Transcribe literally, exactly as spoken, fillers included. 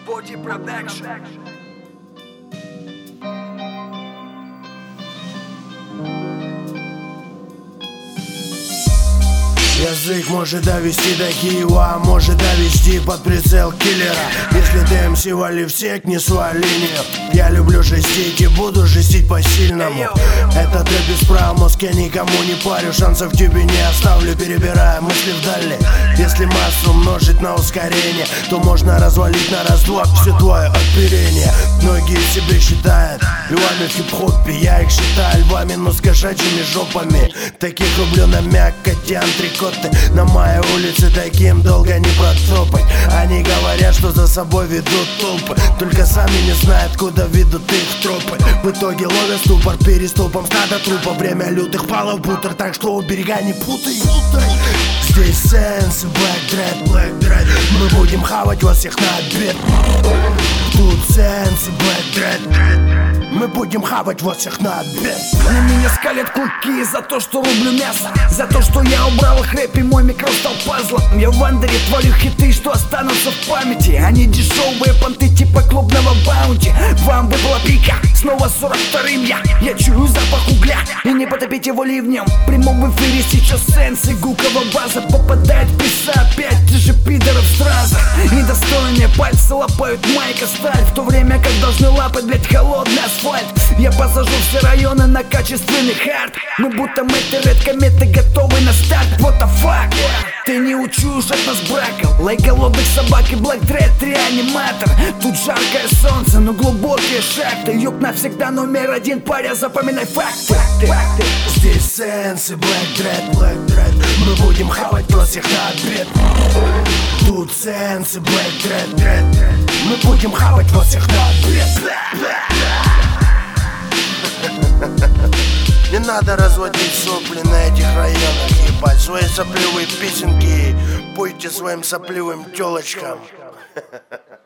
Body Production. Язык может довести до Киева, а может довести под прицел киллера. Если ты эм си, вали в сек, не свали линию. Я люблю жестить и буду жестить по-сильному. Это трэп без прав, мозг я никому не парю. Шансов тебе не оставлю, перебирая мысли вдали. Если массу умножить на ускорение, то можно развалить на раз-два все твое оперение. Многие себе считают львами в хип-хопе, я их считаю львами, но с кошачьими жопами. Таких рублю на мякоти антрикоты. На моей улице таким долго не протопать. Они говорят, что за собой ведут толпы, только сами не знают, куда ведут их тропы. В итоге ловят ступор, переступом стада трупа. Время лютых палов бутер, так что у берега не путай. Здесь сенс, black dread, black dread. Мы будем хавать вас всех на обед. Тут сенс, black dread. Мы будем хавать вас всех на обед. На меня скалят клыки за то, что рублю мясо, за то, что я убрал их рэп и мой микро стал пазлом. Я в андере творю хиты, что останутся в памяти. Они дешевые понты типа клубного баунти. Вам выпала пика, снова сорок вторым я. Я чую запах угля и не потопить его ливнем. Прямом в эфире сейчас сенс и гукова база. Попадает в писа опять, ты же пидоров сразу. Недостойные пальцы лапают майка сталь, в то время как должны лапать, блять, холодный асфальт. Я посажу все районы на качественный хард. Мы будто Мэтт Ред кометы готовы на старт. What the fuck? Ты не учуешь от нас брака. Лай голодных собак и Black Dread реаниматор. Тут жаркое солнце, но глубокие шахты. Юг навсегда номер один, паря, запоминай факты. Здесь сенс и Black Dread, Black Dread. Мы будем хавать вас всех на обед. Тут сенс и Black Dread, Dread. Мы будем хавать вас всех на обед. Не надо разводить сопли на этих районах, ебать. Свои сопливые песенки пойте своим сопливым тёлочкам.